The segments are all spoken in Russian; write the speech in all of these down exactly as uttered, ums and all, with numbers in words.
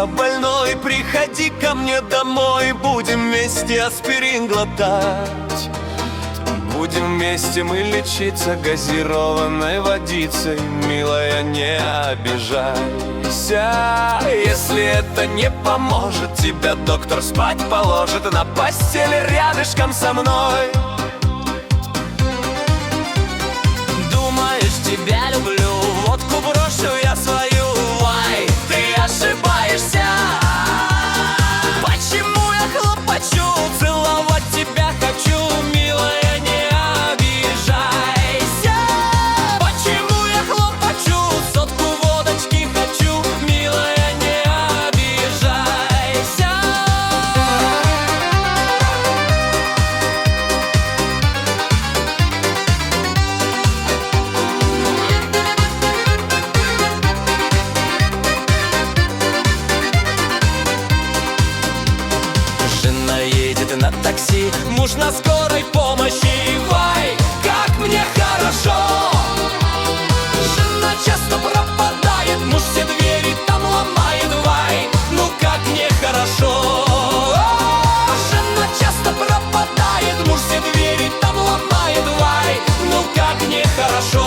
я больной, приходи ко мне домой. Будем вместе аспирин глотать, будем вместе мы лечиться газированной водицей. Милая, не обижайся, если это не поможет, тебя доктор спать положит на постели рядышком со мной. Думаешь, тебя люблю, водку брошу я свою. Ай, ты ошибаешься. Почему я хлопочу, целовать тебя хочу, милая, не обижайся. Почему я хлопочу, сотку водочки хочу, милая, не обижайся. Жена едет на такси, муж на скорой помощи. Вай, как мне хорошо. Жена часто пропадает, муж все двери там ломает. Вай, ну как мне хорошо. Жена часто пропадает, муж все двери там ломает. Вай, ну как мне хорошо.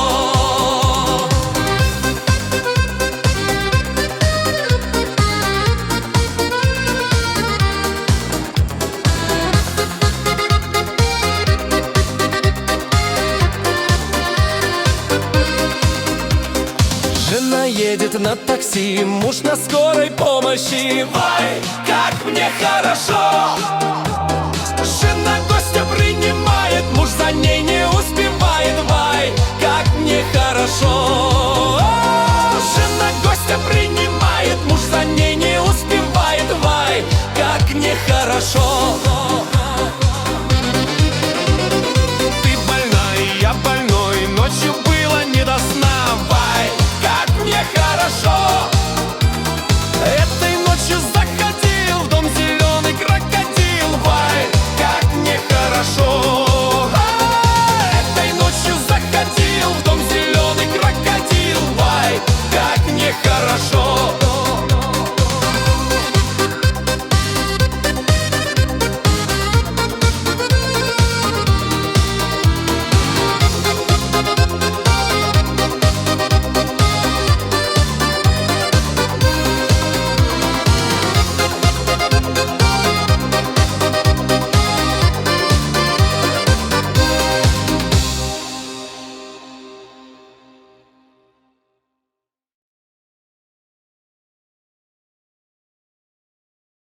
Жена едет на такси, муж на скорой помощи. Вай, как мне хорошо.